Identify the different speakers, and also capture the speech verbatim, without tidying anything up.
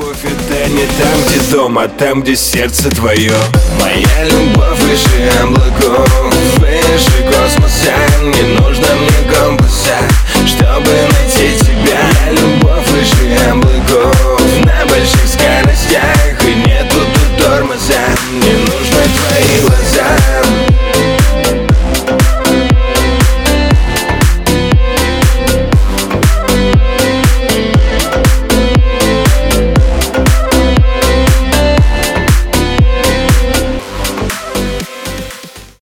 Speaker 1: любовь это не там, где дом, а там, где сердце твое. Моя любовь выше облаков, выше космоса. Не нужно